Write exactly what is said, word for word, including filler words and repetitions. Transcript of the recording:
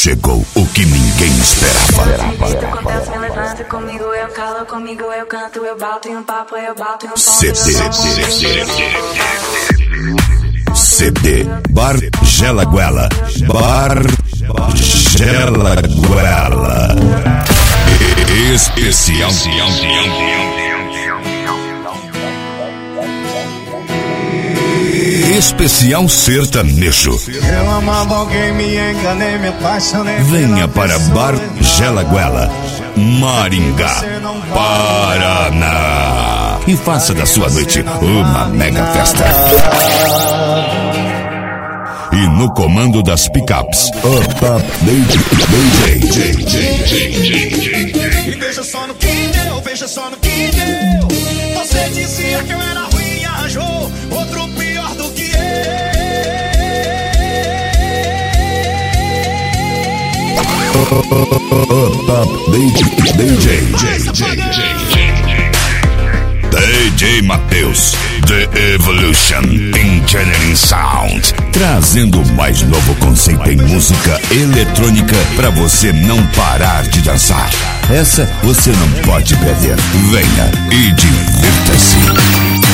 chegou o que ninguém esperava. Acontece, me levanta comigo, eu calo, comigo eu canto, eu bato em um papo, eu bato em um C D C D Bar Gela Guela. Bar Gela Guela. Especial. Especial sertanejo. Eu amava alguém, me enganei, me apaixonei. Venha para Bar Gela Guela, Maringá, Paraná, e faça da sua noite uma mega festa. E no comando das picapes, Up Up D J. E veja só no que deu, veja só no que deu. Você dizia que eu era ruim e arranjou outro pior do que eu. Up Up D J. D J Matheus, The Evolution Engineering Sound, trazendo o mais novo conceito em música eletrônica para você não parar de dançar. Essa você não pode perder. Venha e divirta-se.